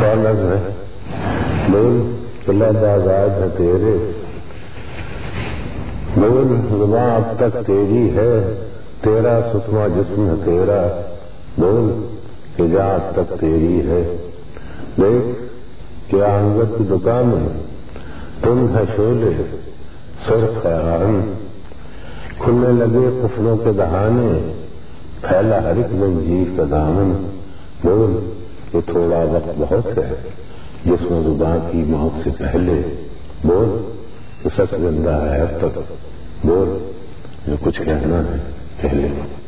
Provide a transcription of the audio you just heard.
और नज़्म है। बोल किलाबाज है तेरे, बोल ज़ुबान अब तक तेरी है, तेरा सुखमा जिस्म है तेरा, बोल हिजा अब तक तेरी है। देख क्या अंगद की दुकान है, तुम है शोले सुर्ख है आन, खुलने लगे कुफलों के दहाने, फैला हर एक जंजीर का दामन। बोल ये थोड़ा वक्त बहुत है जिसमें जुबान की मौत से पहले, बोल जो सच जिंदा है अब तक, बोल जो कुछ कहना है कह ले।